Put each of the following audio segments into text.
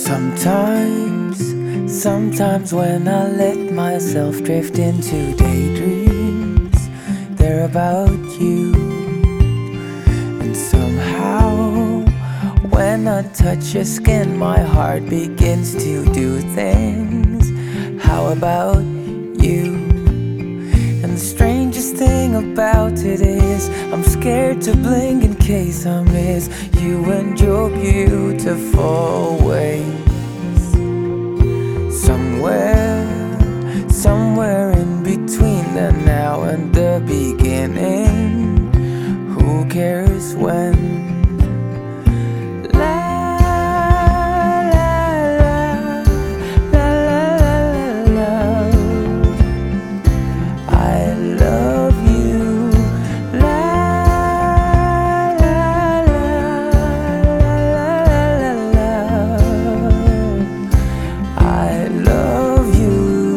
Sometimes when I let myself drift into daydreams, they're about you. And somehow, when I touch your skin, my heart begins to do things. How about you? And the strangest thing about it is, I'm scared to blink in case I miss you and your beautiful ways. Somewhere in between the now and the beginning. Who cares when? La la la la la la. I love you. La la la la la la. I love you.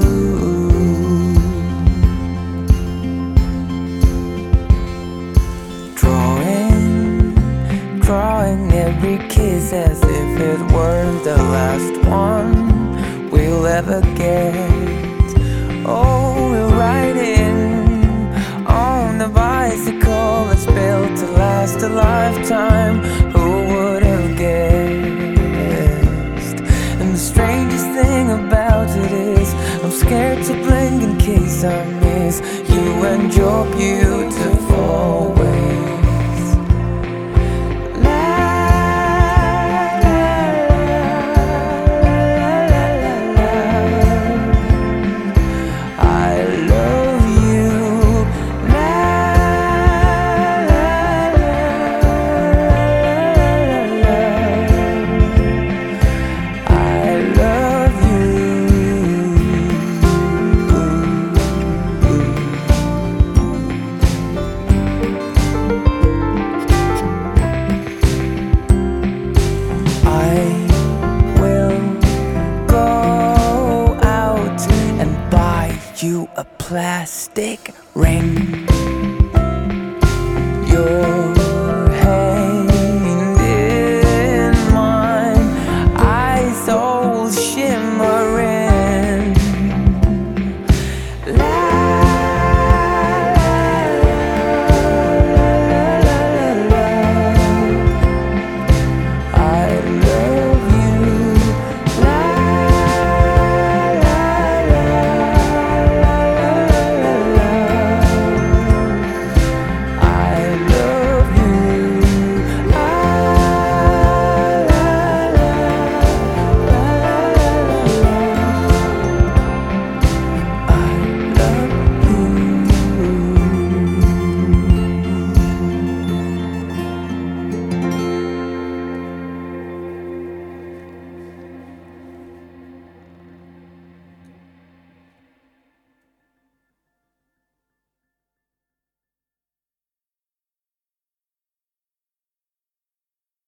Drawing every kiss as if it weren't the last one we'll ever get. Oh, we're riding on the bicycle that's built to last a lifetime. Who would have guessed? And the strangest thing about it is, I'm scared to blink in case I miss you and your beautiful ways. You a plastic ring.